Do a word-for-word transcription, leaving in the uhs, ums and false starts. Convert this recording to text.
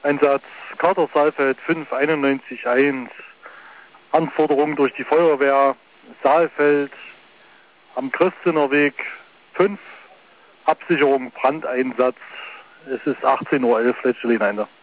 Einsatz Kater Saalfeld fünf einundneunzig eins. Anforderung durch die Feuerwehr Saalfeld am Christiner Weg fünf. Absicherung Brandeinsatz. Es ist achtzehn Uhr elf, letzte Linie.